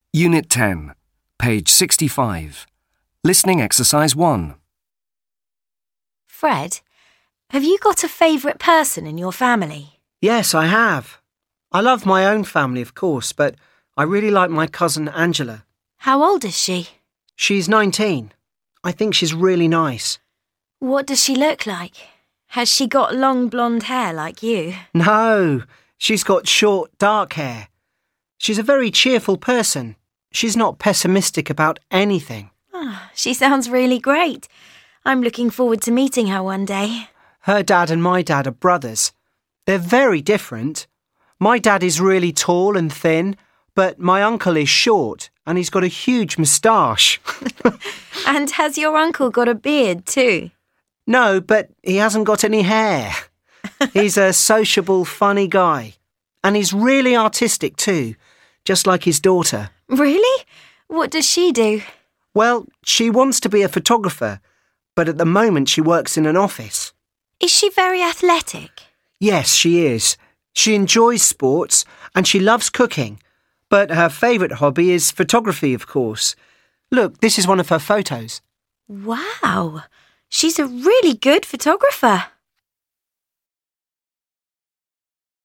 Unit 10, page 65. Listening exercise 1. Fred, have you got a favourite person in your family? Yes, I have. I love my own family, of course, but I really like my cousin Angela. How old is she? She's 19. I think she's really nice. What does she look like? Has she got long blonde hair like you? No, she's got short, dark hair. She's a very cheerful person. She's not pessimistic about anything. She sounds really great. I'm looking forward to meeting her one day. Her dad and my dad are brothers. They're very different. My dad is really tall and thin, but my uncle is short and he's got a huge moustache. And has your uncle got a beard too? No, but he hasn't got any hair. He's a sociable, funny guy. And he's really artistic too, just like his daughter. Really? What does she do? Well, she wants to be a photographer, but at the moment she works in an office. Is she very athletic? Yes, she is. She enjoys sports and she loves cooking, but her favourite hobby is photography, of course. Look, this is one of her photos. Wow, she's a really good photographer.